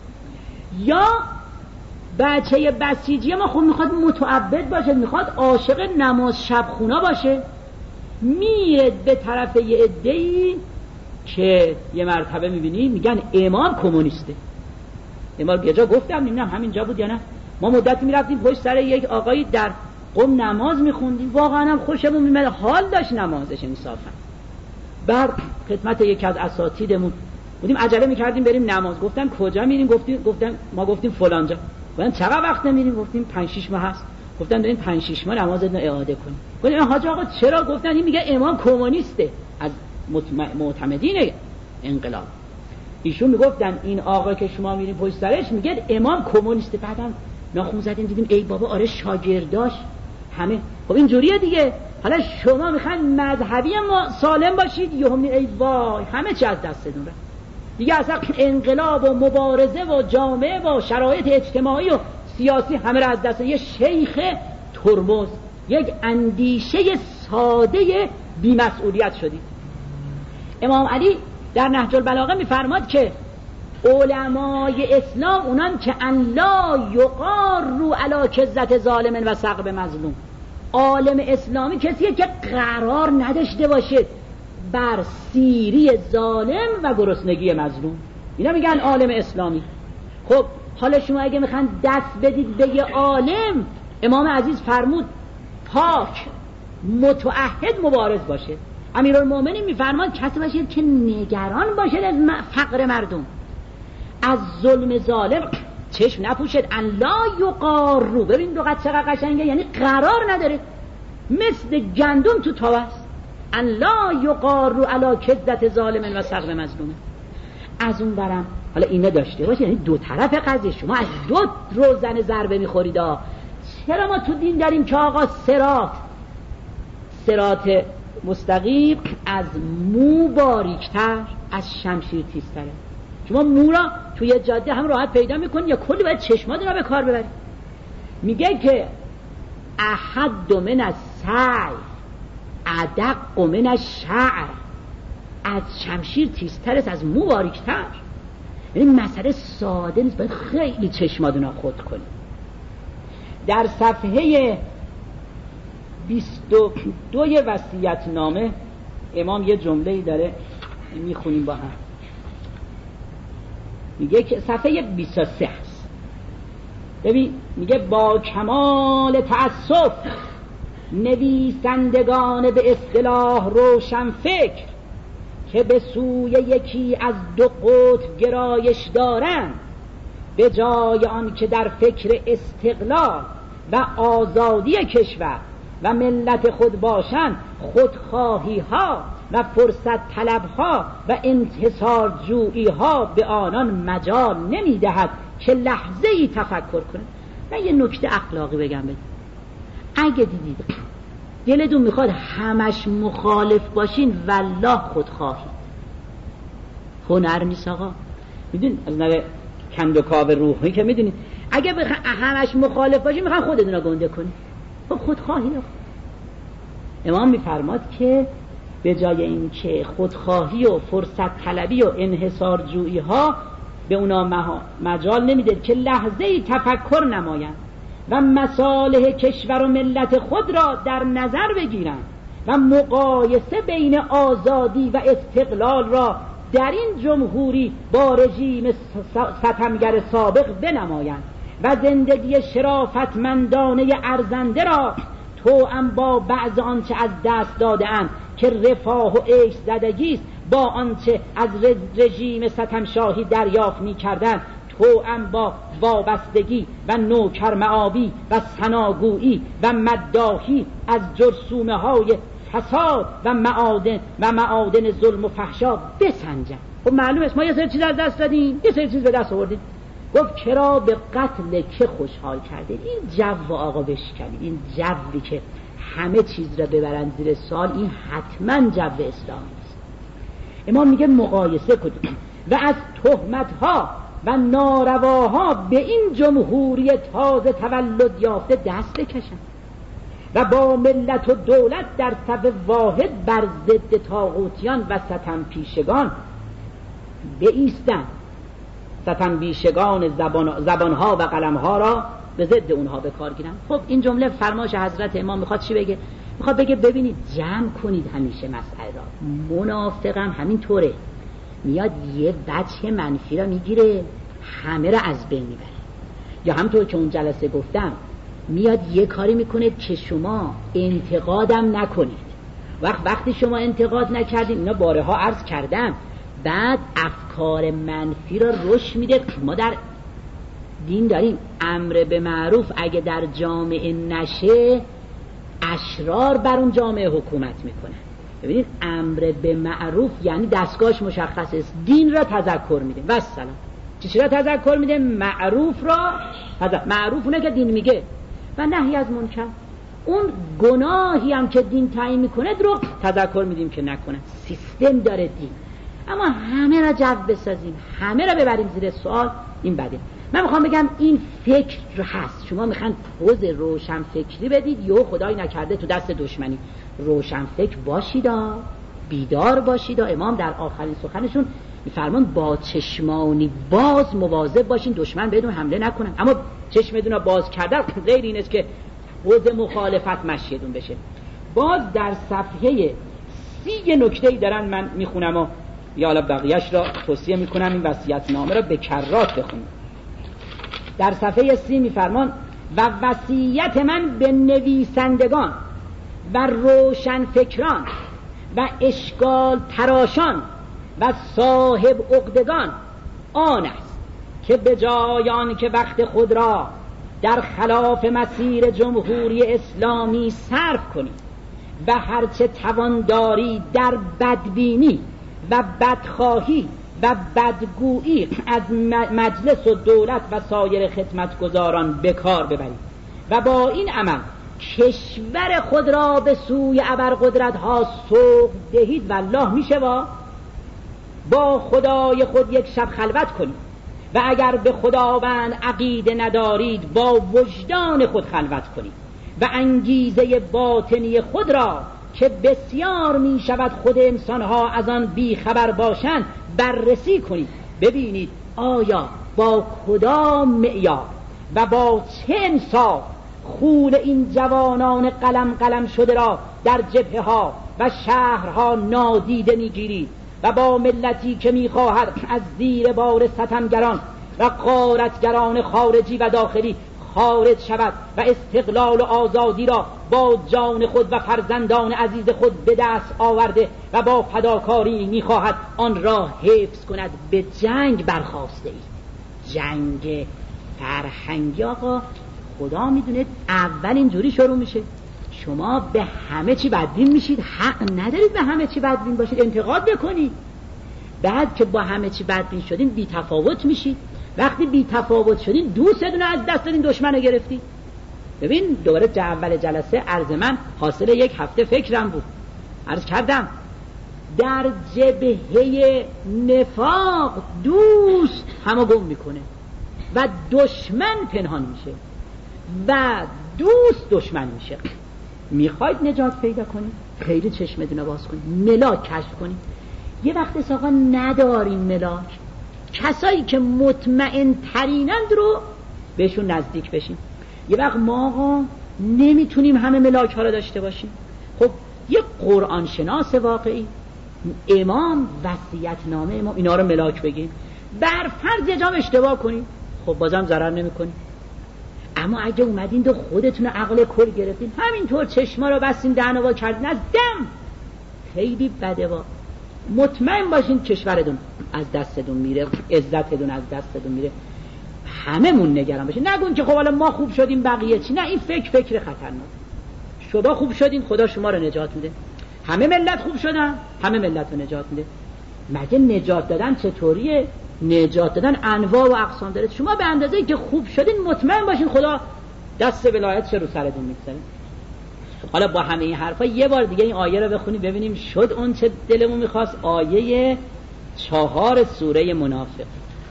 یا بچه بسیجی ما خود میخواد متعبد باشه، میخواد عاشق نماز شب خونا باشه، میره به طرف یه عده‌ای که یه مرتبه میبینی میگن امام کمونیسته. امام یه جا گفتم نمیدونم همینجا بود یا نه، ما مدتی میرفتیم پشت سر یک آقایی در قم نماز میخوندیم، واقعا هم خوشمون میمد، حال داشت نمازش انصافا. بعد خدمت یکی از اساتیدمون بودیم، عجله میکردیم بریم نماز. گفتم کجا میریم؟ ما گفتیم فلانجا. گفتن چقدر وقت میریم؟ گفتیم 5-6 ماه هست. گفتن بریم 5-6 ماه نمازتون اعاده کنیم. گفتن حاج آقا چرا؟ گفتن این میگه امام کمونیسته، از معتمدین انقلاب. ایشون میگفتن این آقا که شما میرین پشت سرش میگه امام کمونیسته. بعدم ناخون زدیم دیدیم ای بابا آره شاگرداش همه. خب این جوریه دیگه. حالا شما میخواین مذهبی اما سالم باشید، یهو ای وای همه چی از دستتون رفت دیگه، اصلا انقلاب و مبارزه و جامعه و شرایط اجتماعی و سیاسی همه را از دست یه شیخ ترمز، یک اندیشه ساده بی‌مسئولیت شدید. امام علی در نهج البلاغه میفرماد که علمای اسلام اونان که ان لا یقاروا علی کذة ظالم و سقب مظلوم. عالم اسلامی کسیه که قرار نداشته باشه بر سیری ظالم و گرسنگی مظلوم. اینا میگن عالم اسلامی. خب حالا شما اگه میخوان دست بدید به یه عالم، امام عزیز فرمود پاک متعهد مبارز باشه. امیرالمومنین میفرماد کسی باشه که نگران باشه از فقر مردم، از ظلم ظالم چشم نپوشد. ان لا یقاروا، ببین لغت چقدر قشنگه، یعنی قرار نداره، مثل گندم تو تاوه است. ان لا یقاروا علی کذة ظالم و سقب مظلوم. از اون برم حالا اینه داشته باشه، یعنی دو طرف قضیه، شما از دو روزن ضربه میخورید. چرا ما تو دین داریم که آقا صراط مستقیم از مو باریکتر، از شمشیر تیزتره. شما مو را توی جاده هم راحت پیدا میکنید یا کلی باید چشماتون را به کار ببرید. میگه که احد من السیف ادق من الشعر، از شمشیر تیزتر است، از مو باریکتر. یعنی مسئله ساده نیست، باید خیلی چشماتون را خود کنید. در صفحه 22 وصیت نامه امام یه جمله‌ای داره میخونیم با هم. میگه که صفحه 23 هست، ببین میگه با کمال تأسف نویسندگان به اصطلاح روشن فکر که به سوی یکی از دو قطب گرایش دارند، به جای آن که در فکر استقلال و آزادی کشور و ملت خود باشند، خودخواهی ها و فرصت طلب ها و انتصار جویی ها به آنان مجال نمی دهد که لحظه ای تفکر کنند. من یه نکته اخلاقی بگم بدید. اگه دیدید دلتون میخواد همش مخالف باشین، والله خودخواهید، هنر نیست آقا. میدونید از نوع کندوکاو روحی که میدونید اگه همش مخالف باشین میخوان خودتون رو گنده کنید، خب خودخواهید. امام میفرماد که به جای این که خودخواهی و فرصت طلبی و انحصار جویی ها به اونا مجال نمیده که لحظه ای تفکر نمایند و مصالح کشور و ملت خود را در نظر بگیرند و مقایسه بین آزادی و استقلال را در این جمهوری با رژیم ستمگر سابق بنمایند و زندگی شرافتمندانه ارزنده را توأم با بعض آنچه از دست داده اند که رفاه و عیش زدگی است با آنچه از رژیم ستمشاهی دریافت می‌کردند، توأم با وابستگی و نوکرمعابی و ثناگویی و مداحی از جرثومه های فساد و معادن ظلم و فحشا بسنجند. خب معلومه ما یه سری چیز از دست دادیم، یه سری چیز به دست آوردیم. گفت کرا به قتل که خوشحال کرده. این جو آقا بشکنید، این جوی که همه چیز را ببرند زیر سوال، این حتما جو اسلامی است. امام میگه مقایسه کنید و از تهمت‌ها و نارواها به این جمهوری تازه تولد یافته دست بکشند و با ملت و دولت در صف واحد بر ضد طاغوتیان و ستم پیشگان بایستند، ستم پیشگان زبانها و قلمها را به ضد اونها به کار گیرند. خب این جمله فرمایش حضرت امام میخواد چی بگه؟ میخواد بگه ببینید جمع کنید همیشه مسئله را. منافقم همین طوره، میاد یه وجه منفی را میگیره همه را از بین میبره، یا همطور که اون جلسه گفتم میاد یه کاری میکنه که شما انتقادم نکنید. وقتی شما انتقاد نکردید، اینا بارها عرض کردم، بعد افکار منفی را رشد میده. ما در دین داریم امر به معروف اگه در جامعه نشه اشرار بر اون جامعه حکومت میکنن. ببینید امر به معروف یعنی دستگاهش مشخص است، دین را تذکر میده و سلام. چیزی را تذکر میده؟ معروف را معروف اونه که دین میگه و نهی از منکر. اون گناهی هم که دین تعیین میکنه رو تذکر میدیم که نکنن. سیستم داره دین، اما همه را جو بسازیم، همه را ببریم زیر سوال، این بده. من میخوام بگم این فکر هست. شما میخوان پوز روشن فکری بدید، یهو خدای نکرده تو دست دشمنی. روشن فکر باشید، بیدار باشید. امام در آخرین سخنشون میفرمان با چشمانی باز مواظب باشین دشمن بدون حمله نکنن. اما چشمتون رو باز کردن غیر این است که پوز مخالفت مشیدون بشه. باز در صفحه 30 نکته‌ای دارن، من میخونم و یا بقیه‌اش را توصیه میکنم این وصیت‌نامه را به کرات بخونید. در صفحه 30 میفرمان و وصیت من به نویسندگان و روشن فکران و اشکال تراشان و صاحب عقدگان آن است که به جای آن که وقت خود را در خلاف مسیر جمهوری اسلامی صرف کنید و هرچه توان دارید در بدبینی و بدخواهی و بدگویی از مجلس و دولت و سایر خدمتگزاران به کار ببرید و با این عمل کشور خود را به سوی ابرقدرت ها سوق دهید، والله میشه با خدای خود یک شب خلوت کنید و اگر به خداوند عقیده ندارید با وجدان خود خلوت کنید و انگیزه باطنی خود را که بسیار می شود خود انسانها از آن بی خبر باشند بررسی کنید. ببینید آیا با کدام معیار و با چه انصاف خون این جوانان قلم شده را در جبهه ها و شهرها نادیده میگیرید و با ملتی که میخواهد از زیر بار ستمگران و غارتگران خارجی و داخلی خارج شود و استقلال و آزادی را با جان خود و فرزندان عزیز خود به دست آورده و با فداکاری می‌خواهد آن را حفظ کند. به جنگ برخاسته ای. جنگ فرهنگی آقا خدا میدونه اول اینجوری شروع میشه. شما به همه چی بدبین میشید، حق ندارید به همه چی بدبین باشید، انتقاد بکنید. بعد که با همه چی بدبین شدین بی تفاوت میشید. وقتی بی تفاوت شدین دوستتون از دست دادین، دشمن رو گرفتید. ببین دوباره اول جلسه عرض من حاصل یک هفته فکرم بود، عرض کردم در جبهه نفاق دوست همه گم میکنه و دشمن پنهان میشه و دوست دشمن میشه. میخواید نجات پیدا کنید خیلی چشمتون رو باز کنید، ملاک کشف کنید. یه وقت آقا نداریم ملاک، کسایی که مطمئن ترینند رو بهشون نزدیک بشیم. یه وقت ما آقا نمیتونیم همه ملاک ها رو داشته باشیم. خب یه قرآن شناس واقعی، امام، وصیت‌نامه امام، اینا رو ملاک بگیم. بر فرض یه جام اشتباه کنیم خب بازم ضرر نمی‌کنیم. اما اگه اومدین و خودتون عقل کل گرفتین همینطور چشما رو بستین دهن وا کردین از دم، خیلی بده. مطمئن باشین کشورتون از دستتون میره، عزتتون از دستتون میره. هممون نگران باشین، نگون که خب حالا ما خوب شدیم بقیه چی. نه، این فکر خطرناک. شما خوب شدین خدا شما رو نجات میده، همه ملت خوب شدن همه ملت رو نجات میده. مگه نجات دادن چطوریه؟ نجات دادن انواع و اقسام داره. شما به اندازه‌ای که خوب شدین مطمئن باشین خدا دست ولایت رو سرتون میگذاره. حالا با همه این حرفا یه بار دیگه این آیه رو بخونیم ببینیم شد اون چه دلمون میخواست. آیه 4 سوره منافق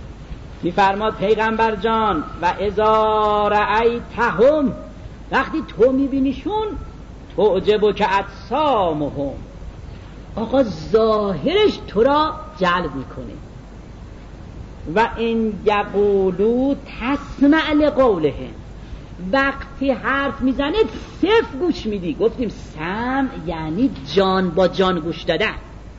میفرماد پیغمبر جان و اذا رأیتهم، وقتی تو میبینیشون، تعجبک اجسامهم، آقا ظاهرش تو را جلب میکنه. و این یقولو تسمع لقولهم، وقتی حرف میزنه صف گوش میدی. گفتیم سمع یعنی جان با جان گوش دادن.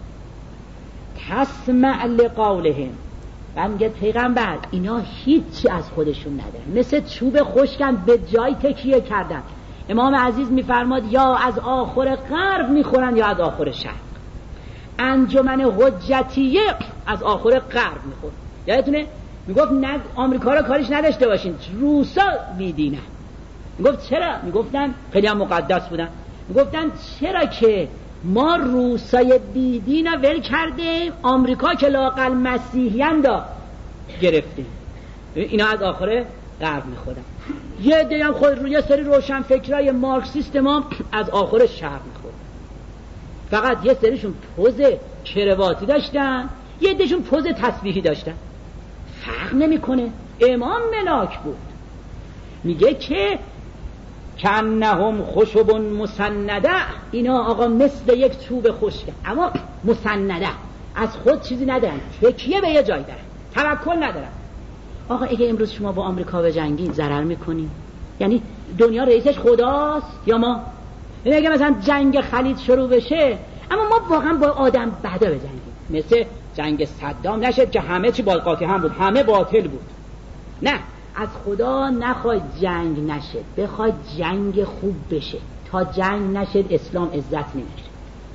تسمع لقولهم، و میگه پیغمبر اینا هیچی از خودشون ندارن، مثل چوب خشکن به جای تکیه کردن. امام عزیز میفرماد یا از آخر غرب میخورن یا از آخر شرق. انجمن حجتیه از آخر غرب میخور. یادتونه میگفت نه آمریکا رو کارش نداشته باشین، روسا بیدینن. میگفت چرا؟ میگفتن خیلی هم مقدس بودن. میگفتن چرا که ما روسای بیدین رو ول کرده، آمریکا که لااقل مسیحیان دا گرفته. اینا از آخر غرب میخورن. یه عده هم خود روی سری روشن فکرای مارکسیست ما از آخر شرق میخورن. فقط یه سریشون پوز کرواتی داشتن، یه عدهشون پوز تسبیحی داشتن. فرق نمیکنه. امام ملاک بود. میگه که کنهم خشب مسنده، اینا آقا مثل یک چوب خشک اما مسنده، از خود چیزی ندارن، تکیه به یه جای دارن، توکل ندارن. آقا اگه امروز شما با آمریکا بجنگید ضرر میکنی؟ یعنی دنیا رئیسش خداست یا ما؟ یعنی اگه مثلا جنگ خلیج شروع بشه اما ما واقعا با آدم بدا بجنگیم، مثل جنگ صدام نشد که همه چی با قاطع هم بود، همه باطل بود. نه، از خدا نخواید جنگ نشد، بخواید جنگ خوب بشه. تا جنگ نشد اسلام عزت نمیگیره.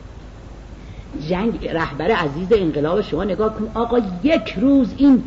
جنگ رهبر عزیز انقلاب شما نگاه کن آقا، یک روز این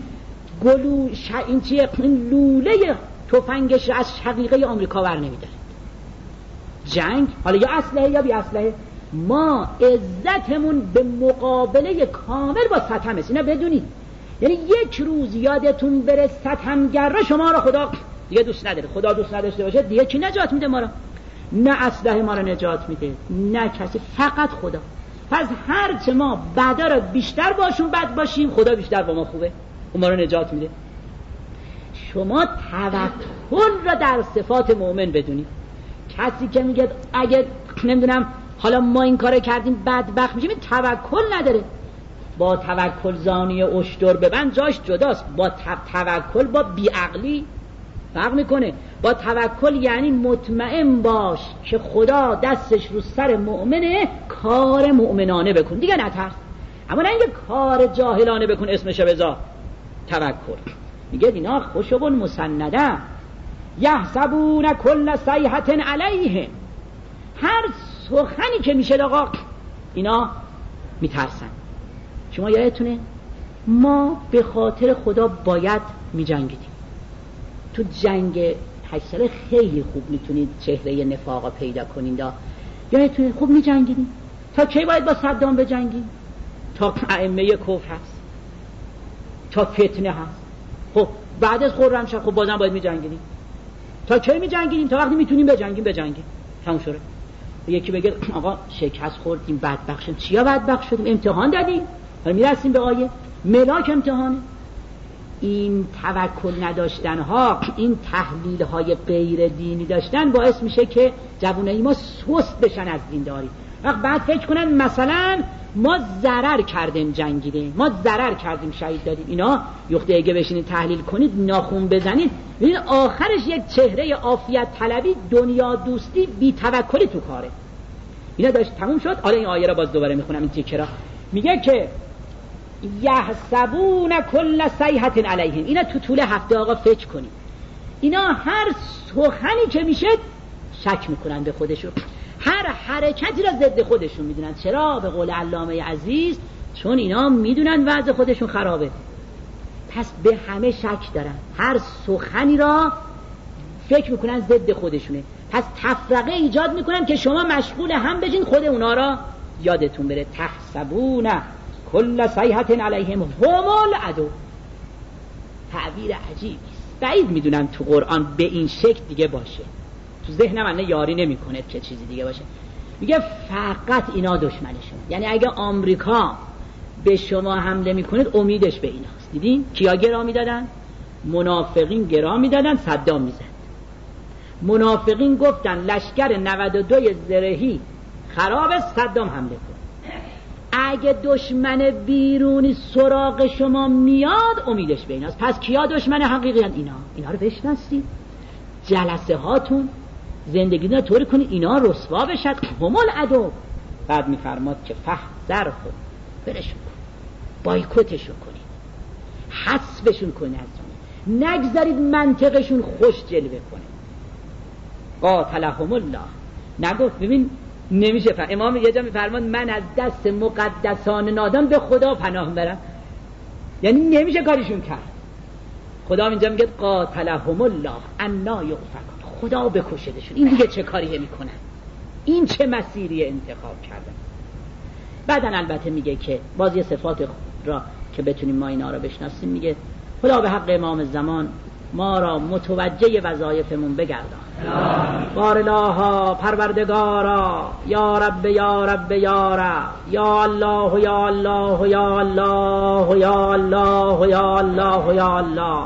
این لوله تفنگش را از شقیقه آمریکا بر نمیداره. جنگ حالا یا اسلحه یا بی اسلحه، ما عزتمون به مقابله کامل با ستم است. اینا بدونید. یعنی یک روز یادتون بره ستمگر شما را خدا دیگه دوست نداره. خدا دوست نداشته باشه دیگه کی نجات میده ما را؟ نه اسلحه ما را نجات میده، نه کسی، فقط خدا. پس هرچه ما بدا را بیشتر باشون بد باشیم، خدا بیشتر با ما خوبه، اون ما را نجات میده. شما توکل را در صفات مؤمن بدونید. کسی که میگه اگه نمیدونم حالا ما این کار کردیم بدبخت میشیم، توکل نداره. با توکل زانی اشتر ببند جاش جداست. با توکل با بیعقلی فرق میکنه. با توکل یعنی مطمئن باش که خدا دستش رو سر مؤمنه، کار مؤمنانه بکن دیگه نترس. اما نه اینکه کار جاهلانه بکن اسمشو بذار توکل. میگه اینا خشب مسنده، یحسبون کل صیحة علیهم، هر سخنی که میشه آقا اینا میترسن. شما یادتونه ما به خاطر خدا باید میجنگیدیم. تو جنگ 8 ساله خیلی خوب میتونید چهره نفاقا پیدا کنید. یادتونه خوب میجنگیدیم. تا کی باید با صدام بجنگیم؟ تا ائمه کفر هست، تا فتنه هست. خب بعد از خرمشاه خب بازم باید میجنگیدیم. تا کی میجنگیدیم؟ تا وقتی میتونیم بجنگیم. تموم شده. یکی بگه آقا شکست خوردیم، بدبخت شدیم. چیا بدبخت شدیم؟ امتحان دادیم. حالا میرسیم به آیه ملاک امتحانه. این توکل نداشتن ها، این تحلیل های غیر دینی داشتن باعث میشه که جوانای ما سست بشن از دینداری. وقت بعد فکر کنن مثلا ما ضرر کردیم جنگیدیم، ما ضرر کردیم شهید دادیم. اینا یخته اگه بشینید تحلیل کنید، ناخون بزنید، ببینید آخرش یک چهره عافیت طلبی، دنیا دوستی، بی توکلی تو کاره. اینا داشت تموم شد. حالا این آیه را باز دوباره میخونم، این تیکه را میگه که یحسبون کل صیحة علیهم. اینا تو طول هفته آقا فکر کنید، اینا هر سخنی که میشه شک میکنن به خودشون، هر حرکتی را ضد خودشون میدونن. چرا؟ به قول علامه عزیز چون اینا میدونن وضع خودشون خرابه، پس به همه شک دارن، هر سخنی را فکر میکنن ضد خودشونه، پس تفرقه ایجاد میکنن که شما مشغول هم بشین، خود اونا را یادتون بره. تحسبون کل صیحة علیهم هم العدو. تعبیر عجیبی است، بعید میدونم تو قرآن به این شکل دیگه باشه، تو ذهن من یاری نمیکنه که چیزی دیگه باشه. میگه فقط اینا دشمنشون. یعنی اگه آمریکا به شما حمله میکنه امیدش به ایناست. دیدین کیا گرا میدادن؟ منافقین گرا میدادن، صدام میزد. منافقین گفتن لشکر 92 زرهی خراب، صدام حمله کن. اگه دشمن بیرونی سراغ شما میاد امیدش به ایناست. پس کیا دشمن حقیقی هستند؟ اینا رو بشناسید، جلسه هاتون زندگی رو طوری کنید اینا رسوا بشد. هم العدو. بعد میفرماد که فحذرهم، برشون کن، بایکوتشون کنید، حذفشون کنید از جامعه، نگذارید منطقشون خوش جلوه کنه. قاتلهم الله. نگفت ببین نمیشه امام یه جا میفرماد من از دست مقدسان نادان به خدا پناه برم، یعنی نمیشه کارشون کرد. خدا اینجا میگه قاتلهم الله انا یؤفکون، خدا بکشدشون. این دیگه چه کاریه میکنن؟ این چه مسیری انتخاب کردن؟ بعدن البته میگه که باز یه صفات را که بتونیم ما اینا را بشناسیم، میگه خدا به حق امام زمان ما را متوجه وظایفمون بگردان. بار الها پروردگارا، یا رب یا رب یا رب، یا الله یا الله یا الله یا الله یا الله یا الله.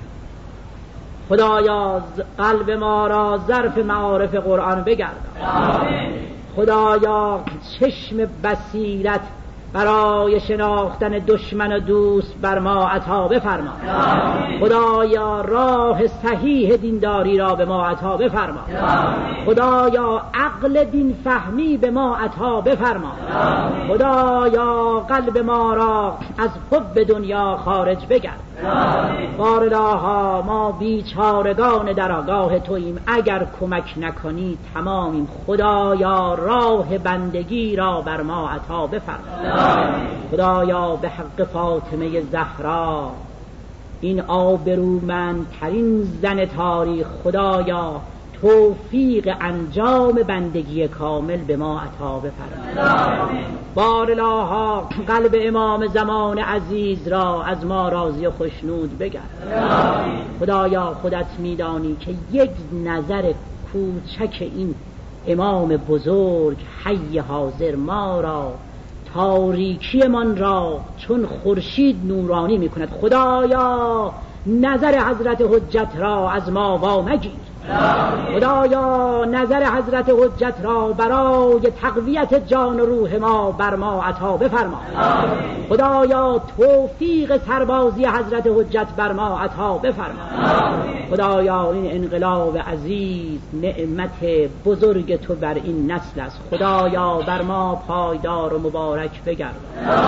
خدایا قلب ما را ظرف معارف قرآن بگردان. خدایا چشم بصیرت برای شناختن دشمن و دوست بر ما عطا بفرما. خدایا راه صحیح دینداری را به ما عطا بفرما. خدایا عقل دین فهمی به ما عطا بفرما. خدایا قلب ما را از حب دنیا خارج بگرد. بارالها ما بیچارگان در آگاه توییم، اگر کمک نکنی تمامیم. خدایا راه بندگی را بر ما عطا بفرما. خدایا به حق فاطمه زهرا، این آبرومندترین زن تاریخ، خدایا توفیق انجام بندگی کامل به ما عطا بفرما. بارالها قلب امام زمان عزیز را از ما راضی و خوشنود بگرد. خدایا خودت میدانی که یک نظر کوچک این امام بزرگ حی حاضر ما را، تاریکی من را چون خورشید نورانی میکند. خدایا نظر حضرت حجت را از ما وامگیر. خدایا نظر حضرت حجت را برای تقویت جان و روح ما بر ما عطا بفرما. خدایا توفیق سربازی حضرت حجت بر ما عطا بفرما. خدایا این انقلاب عزیز نعمت بزرگ تو بر این نسل است. خدایا بر ما پایدار و مبارک بگرد.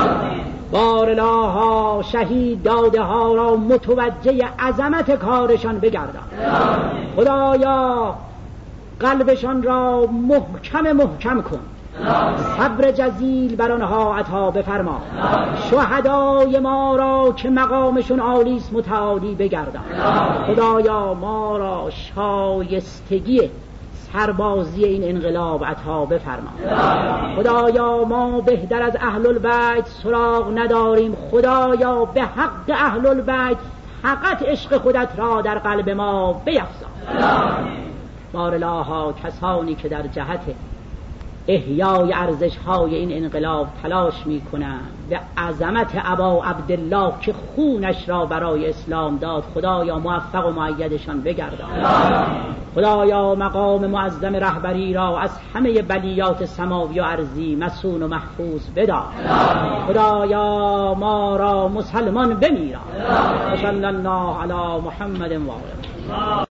بارلاها شهید داده ها را متوجه عظمت کارشان بگردان. خدایا قلبشان را محکم کن. صبر جزیل بر آنها عطا بفرما. شهدای ما را که مقامشون عالی است متعالی بگردان. خدایا ما را شایستگی سربازی این انقلاب عطا بفرما. خدایا ما بهتر از اهل البیت سراغ نداریم. خدایا به حق اهل البیت فقط عشق خودت را در قلب ما بیفزا. بارلاها کسانی که در جهت احیای ارزش‌های این انقلاب تلاش می‌کنند به عظمت ابا عبدالله که خونش را برای اسلام داد، خدایا موفق و مؤیدشان بگردان. خدایا مقام معظم رهبری را از همه بلیات سماوی و ارضی مصون و محفوظ بدار. خدایا ما را مسلمان بمیران. صلی الله علی محمد و آله.